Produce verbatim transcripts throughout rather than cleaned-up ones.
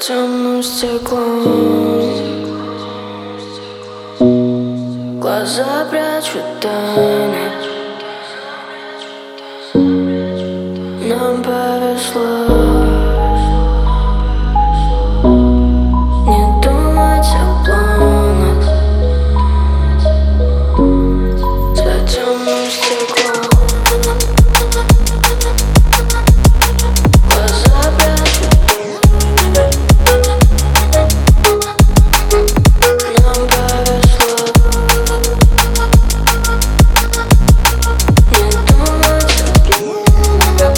темным стеклом глаза прячут тайны. Нам повезло не думать о планах за темным стеклом. Глаза прячут нам повезло не думать о планах.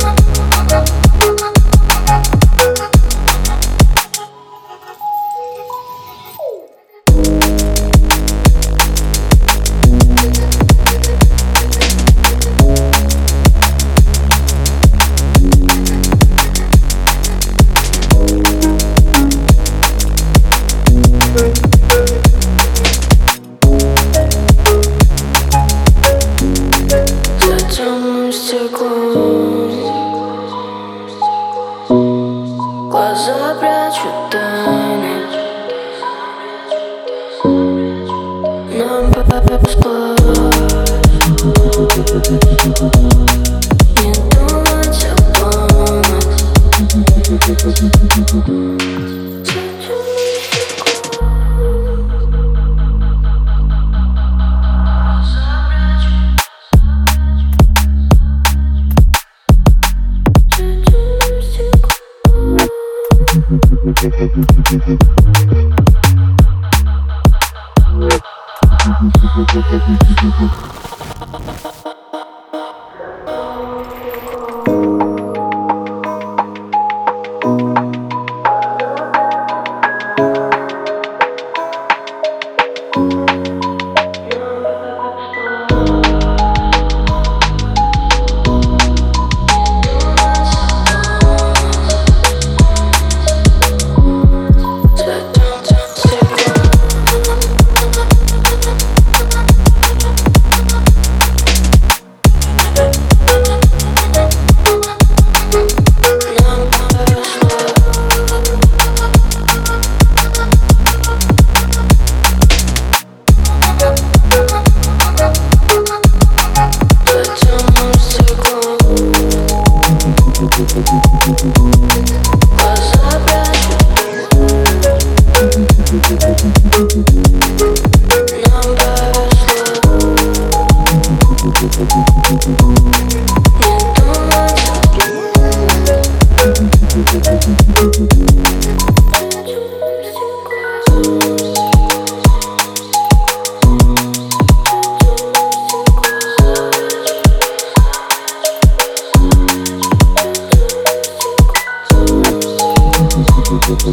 За темным стеклом глаза прячут тайны. Нам повезло не думать о планах.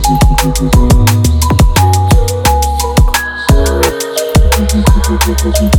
Thank you.